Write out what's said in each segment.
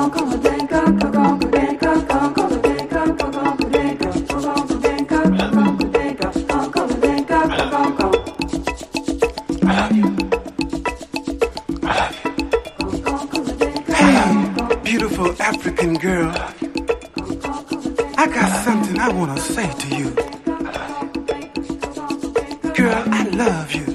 African girl, I got something I want to say to you. Girl, I love you.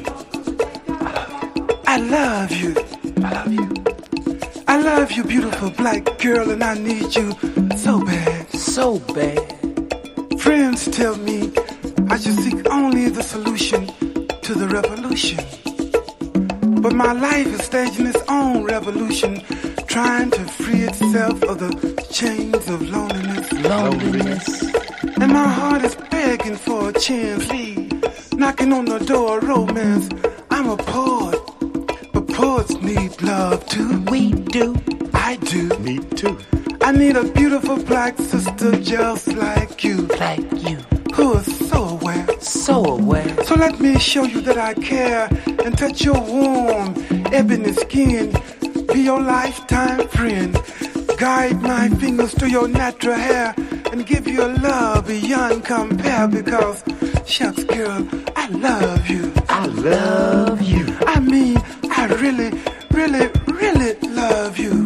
I love you. I love you. I love you, beautiful black girl, and I need you so bad. So bad. Friends tell me I should seek only the solution to the revolution. But my life is staging its own revolution, trying to free itself of the chains of loneliness. And my heart is begging for a chance, knocking on the door of romance. I'm a poet, but poets need love too. We do. I do. Me too. I need a beautiful black sister just like you. Like you. Who is so aware. So aware. So let me show you that I care and touch your warm, ebony skin. Be your lifetime friend. Guide my fingers through your natural hair and give you a love beyond compare. Because, shucks, girl, I love you. I love you. I mean, I really, really, really love you.